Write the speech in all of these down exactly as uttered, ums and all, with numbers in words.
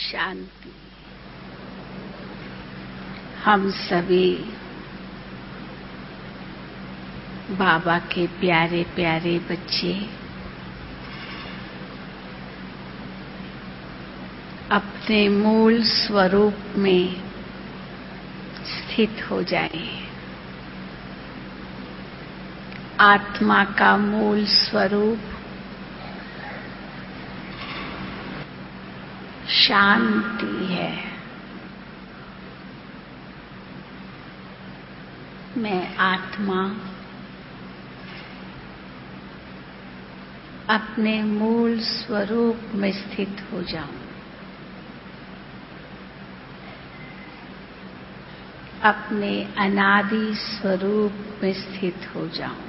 शांति। हम सभी बाबा के प्यारे प्यारे बच्चे अपने मूल स्वरूप में स्थित हो जाएं। आत्मा का मूल स्वरूप शांति है। मैं आत्मा अपने मूल स्वरूप में स्थित हो जाऊं, अपने अनादि स्वरूप में स्थित हो जाऊं।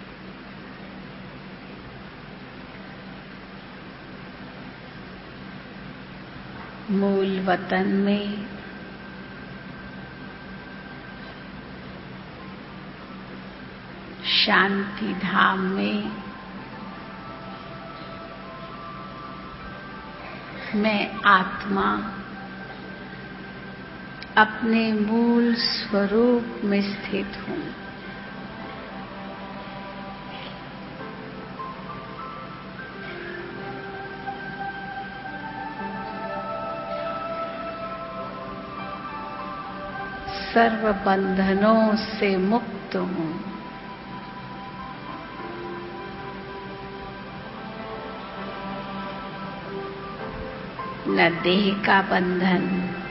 मूल वतन में शांति धाम में मैं आत्मा अपने मूल स्वरूप में स्थित हूं। सर्व बंधनों से मुक्त हूं। न देह का बंधन,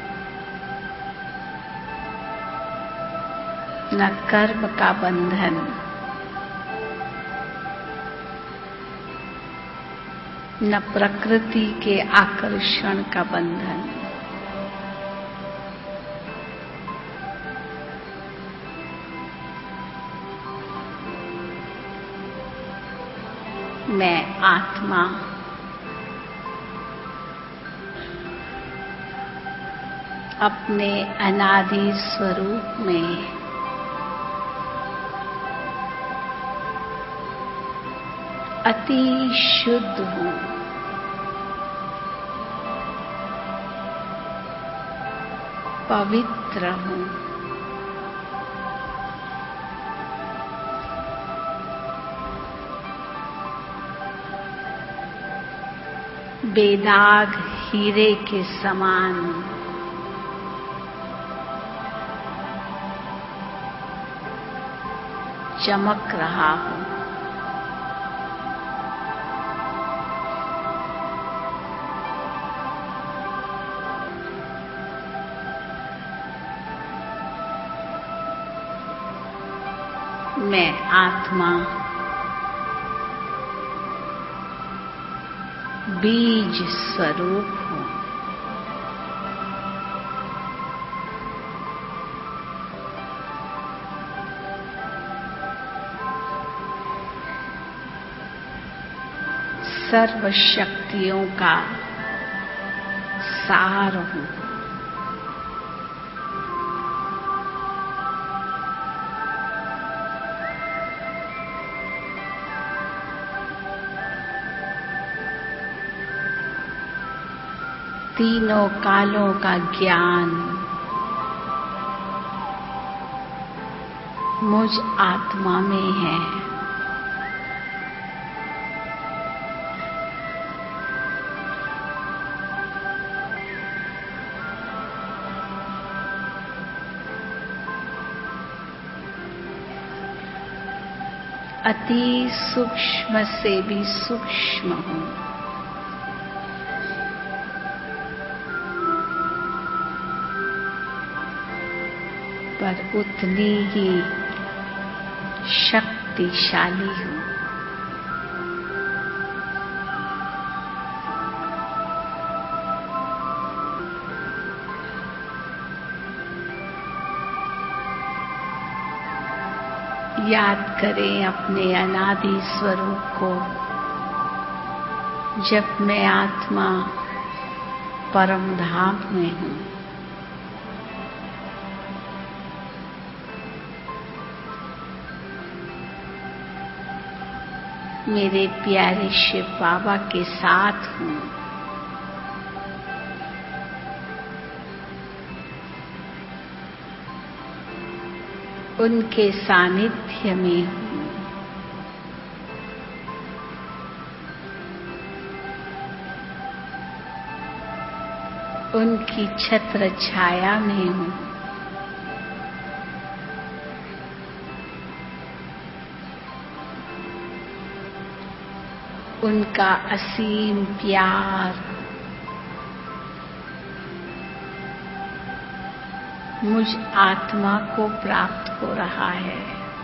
न कर्म का बंधन, न प्रकृति के आकर्षण का बंधन। मैं आत्मा अपने अनादि स्वरूप में अति शुद्ध हूं। पवित्र हूं। बेदाग हीरे के समान चमक रहा हूं। मैं आत्मा बीज स्वरूप हूं। सर्व शक्तियों का सार हूं। तीनों कालों का ज्ञान मुझ आत्मा में है। अति सूक्ष्म से भी सूक्ष्म हूं। पर उतनी ही शक्तिशाली हूं। याद करें अपने अनादि स्वरूप को। जब मैं आत्मा परम धाम में हूं, मेरे प्यारे शिव बाबा के साथ हूं। उनके सानिध्य में हूँ। उनकी छत्र छाया में हूँ। उनका असीम प्यार मुझ आत्मा को प्राप्त हो रहा है।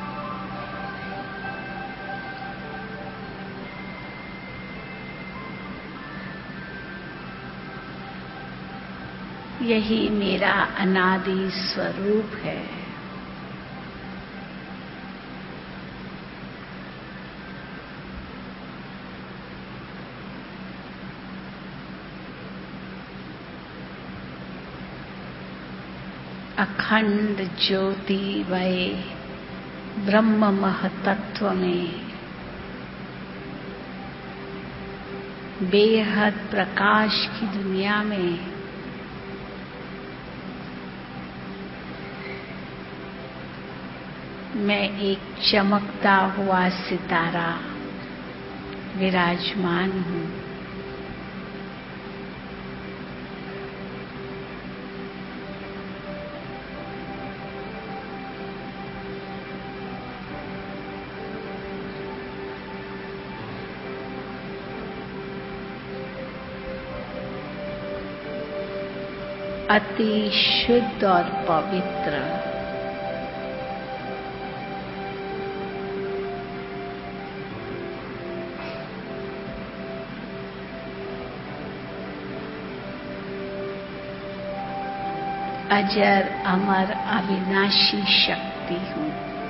यही मेरा अनादि स्वरूप है। अखंड ज्योतिमय ब्रह्म महतत्व में बेहद प्रकाश की दुनिया में मैं एक चमकता हुआ सितारा विराजमान हूँ। अति शुद्ध और पवित्र, अजर अमर अविनाशी शक्ति हूँ।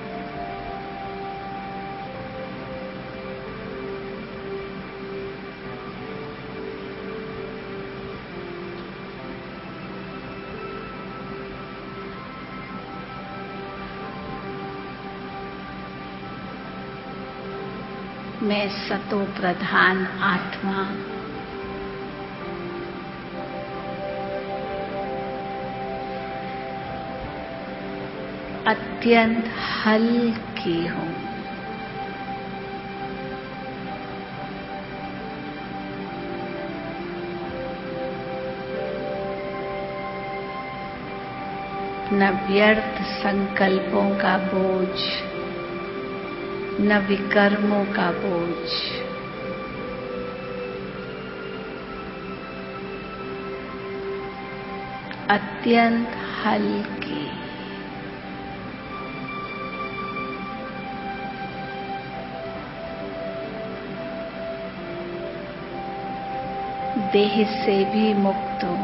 मैं सतो प्रधान आत्मा अत्यंत हल्की हूँ। न व्यर्थ संकल्पों का बोझ, न विकर्मों का बोझ, अत्यंत हल्की। देह से भी मुक्त हूँ।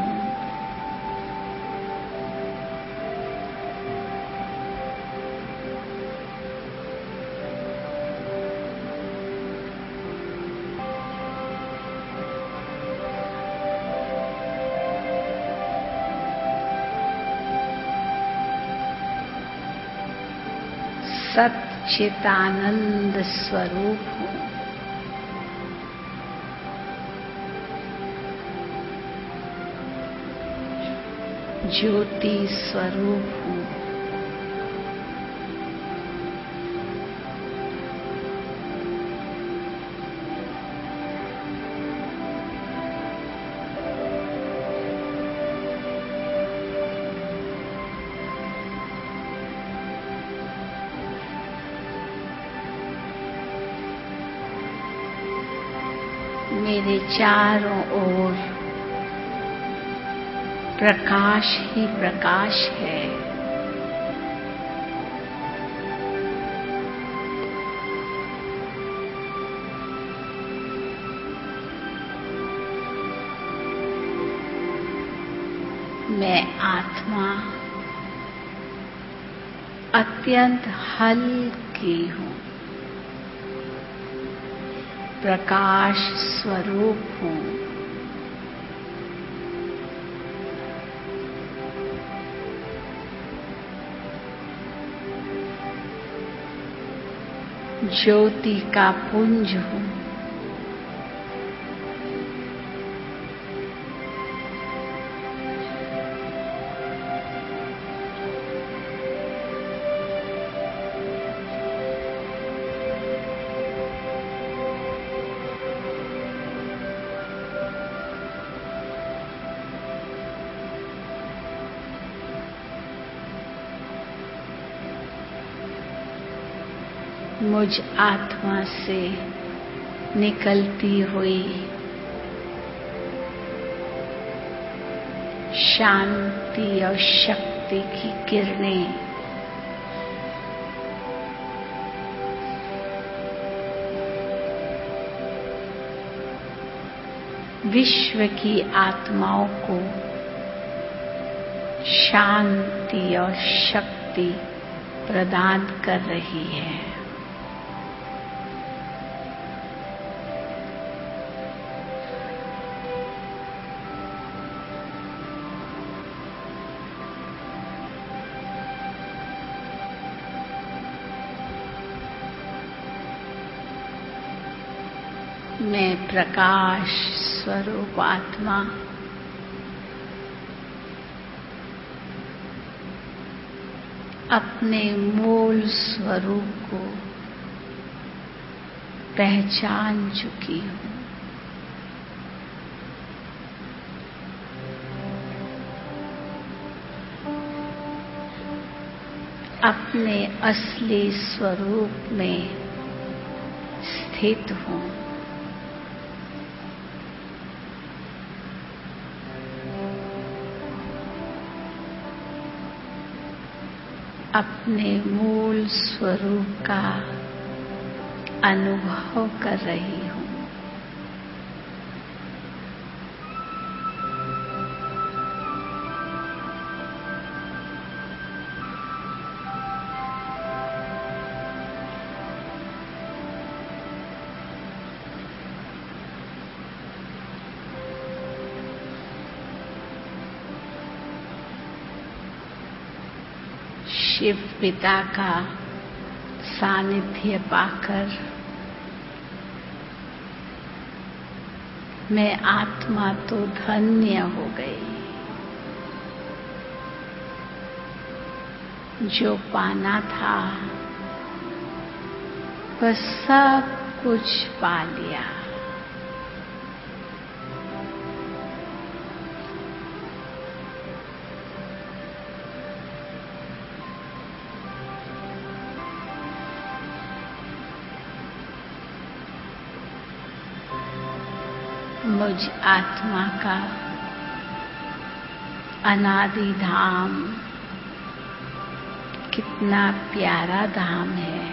सच्चिदानंद स्वरूप हूँ। ज्योति स्वरूप हूँ। मेरे चारों ओर प्रकाश ही प्रकाश है। मैं आत्मा अत्यंत हल्की हूँ। प्रकाश स्वरूप हूँ। ज्योति का पुंज हूँ। मुझ आत्मा से निकलती हुई शांति और शक्ति की किरणें विश्व की आत्माओं को शांति और शक्ति प्रदान कर रही है। मैं प्रकाश स्वरूप आत्मा अपने मूल स्वरूप को पहचान चुकी हूँ। अपने असली स्वरूप में स्थित हूँ। अपने मूल स्वरूप का अनुभव कर रही हूँ। शिव पिता का सानिध्य पाकर मैं आत्मा तो धन्य हो गई। जो पाना था वह सब कुछ पा लिया। मुझ आत्मा का अनादि धाम कितना प्यारा धाम है।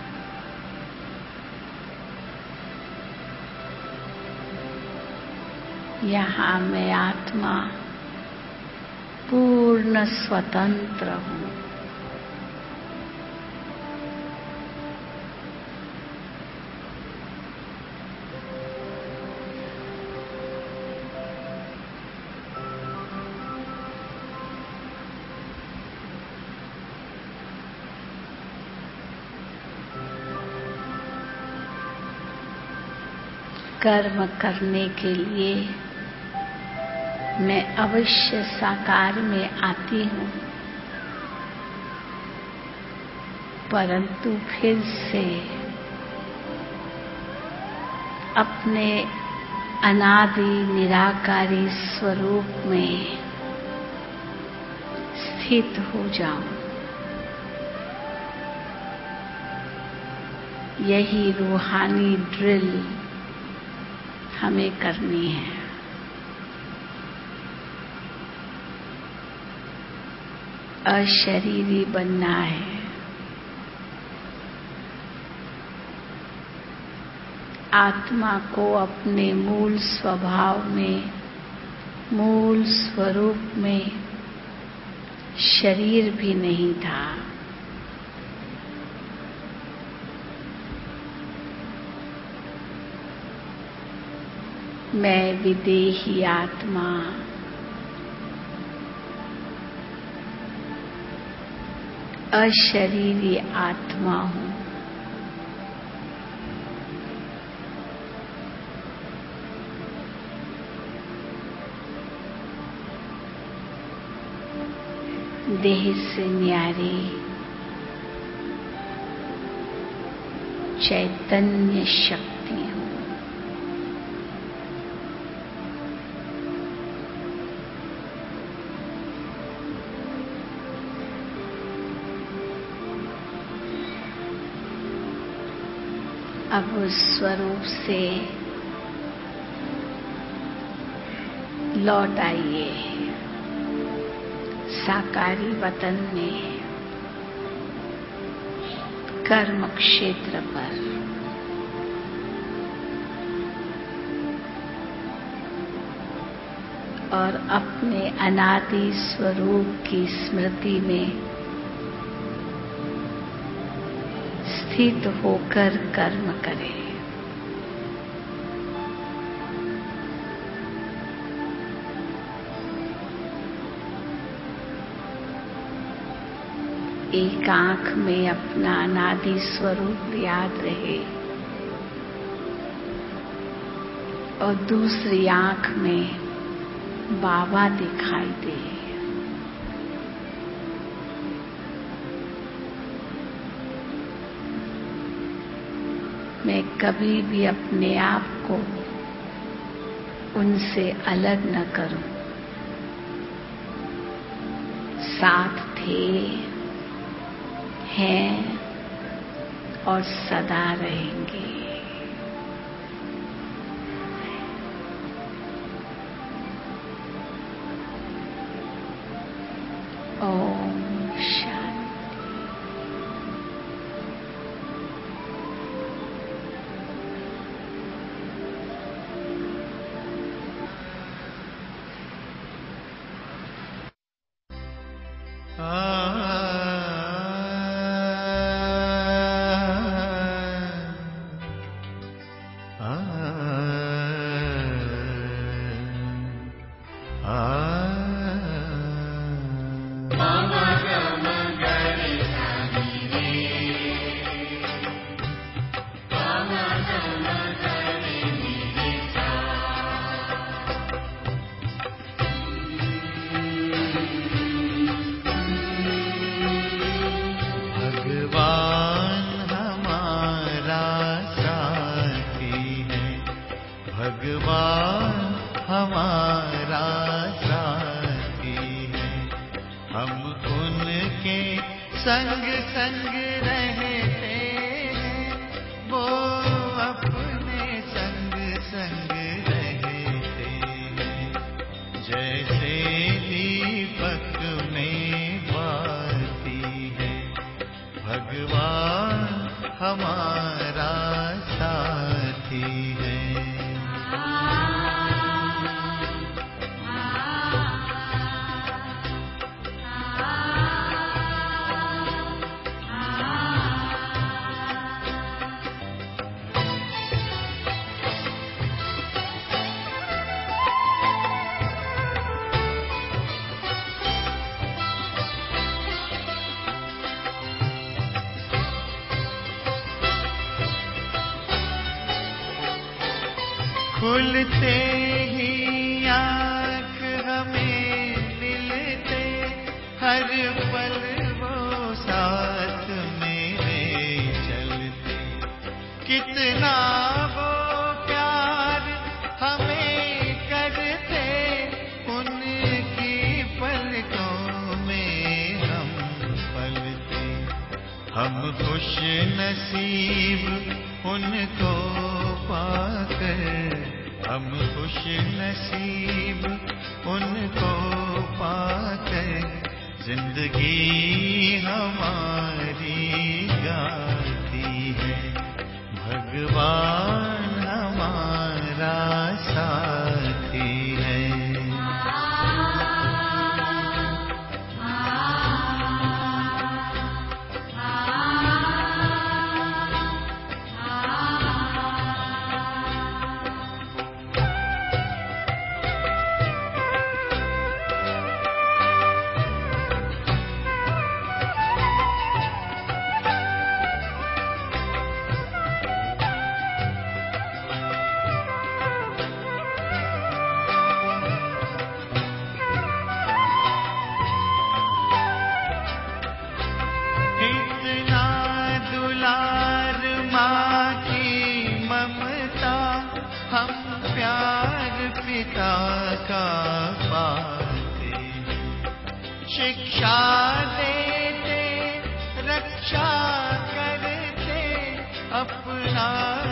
यहाँ मैं आत्मा पूर्ण स्वतंत्र हूँ। कर्म करने के लिए मैं अवश्य साकार में आती हूँ, परंतु फिर से अपने अनादि निराकारी स्वरूप में स्थित हो जाऊं। यही रूहानी ड्रिल हमें करनी है। अशरीरी बनना है। आत्मा को अपने मूल स्वभाव में, मूल स्वरूप में शरीर भी नहीं था। मैं विदेही आत्मा अशरीरी आत्मा हूँ। देह से न्यारी चैतन्य शक्ति हूँ। अब उस स्वरूप से लौट आइए साकारी वतन में, कर्म क्षेत्र पर। और अपने अनादि स्वरूप की स्मृति में स्थित होकर कर्म करें। एक आंख में अपना अनादि स्वरूप याद रहे और दूसरी आंख में बाबा दिखाई दे। मैं कभी भी अपने आप को उनसे अलग न करूं, साथ थे, हैं और सदा रहेंगे। ओम शांति। संग संग रहते हैं, वो अपने संग संग रहते हैं। जैसे दीपक में बाती है, भगवान हमारा साथी है। खुलते ही आँख हमें मिलते, हर पल वो साथ मेरे चलते। कितना वो प्यार हमें करते, उनकी पलकों में हम पलते। हम खुश नसीब उनको पाकर, हम खुश नसीब उनको पाकर, जिंदगी हमारी गाती है। भगवान हमारा साथी है। हम प्यार पिता का पाते, शिक्षा देते, रक्षा करते, अपना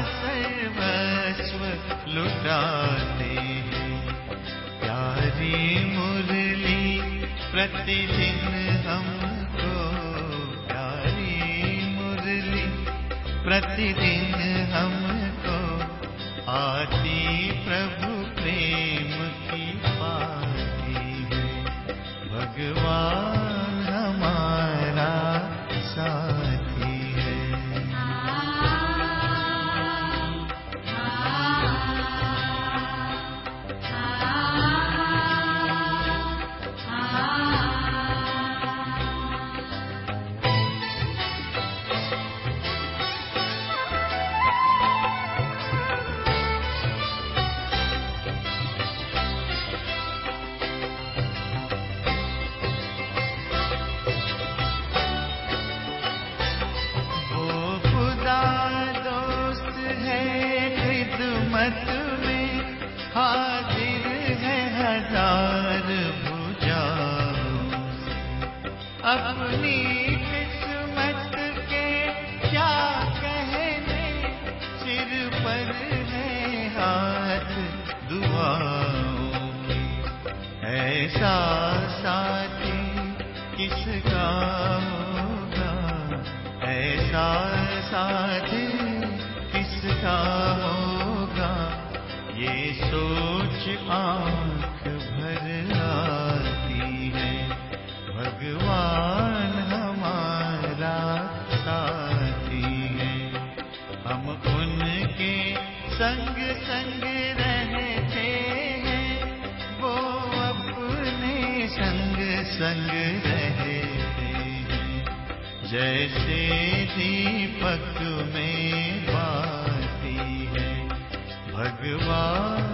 लुटाते हैं। प्यारी मुरली प्रतिदिन हमको, प्यारी मुरली प्रतिदिन हमको आती प्रभु प्रेम की पाती है। भगवान हमारा साथी है। हाजिर है हजार भुजाओं से, अपनी किस्मत के क्या कहने, सिर पर है हाथ दुआओं के। ऐसा साथी किसका होगा, ऐसा साथी किसका होगा, ये सोच आँख भर आती है। भगवान हमारा साथी है। हम उनके संग संग रहते हैं, वो अपने संग संग रहते हैं। जैसे दीपक में बाती है भगवान